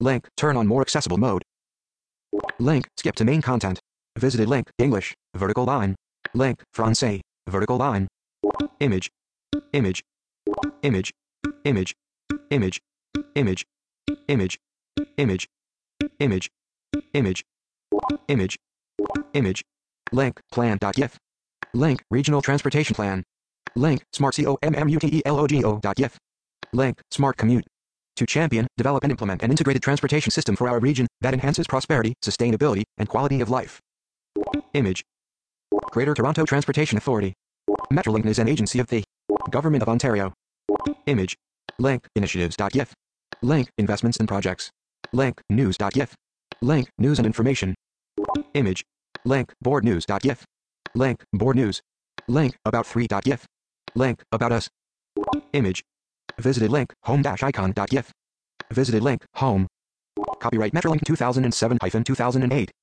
Link, turn on more accessible mode. Link, skip to main content. Visited link, English, vertical line. Link, Francais, vertical line. Image. Image. Image. Image. Image. Image. Image. Image. Image. Image. Image. Image. Link, plan.gif. Link, regional transportation plan. Link, smart commutelogo.gif. Link, smart commute. To champion, develop and implement an integrated transportation system for our region that enhances prosperity, sustainability, and quality of life. Image. Greater Toronto Transportation Authority. Metrolink is an agency of the Government of Ontario. Image. Link, initiatives.gif. Link, investments and projects. Link, news.gif. Link, news and information. Image. Link, board news.gif. Link, board news. Link, about3.gif. Link, about us. Image. Visited link, home-icon.gif. Visited link, home. Copyright Metrolink 2007-2008.